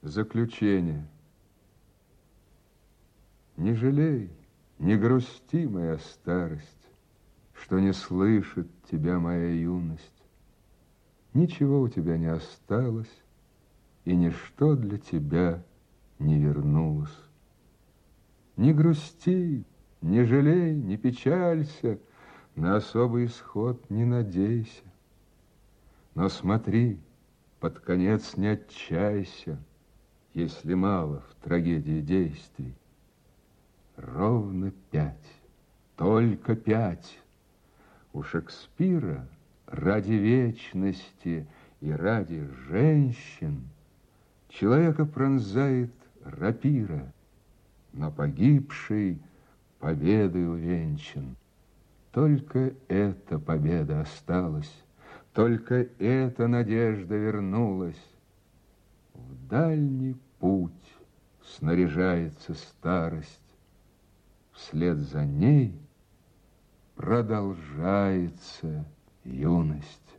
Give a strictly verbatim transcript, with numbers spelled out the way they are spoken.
Заключение. Не жалей, не грусти, моя старость, что не слышит тебя моя юность. Ничего у тебя не осталось, и ничто для тебя не вернулось. Не грусти, не жалей, не печалься, на особый исход не надейся. Но смотри, под конец не отчайся, если мало в трагедии действий. Ровно пять, только пять. У Шекспира ради вечности и ради женщин человека пронзает рапира, но погибший победой увенчан. Только эта победа осталась, только эта надежда вернулась. В дальний путь снаряжается старость, вслед за ней продолжается юность.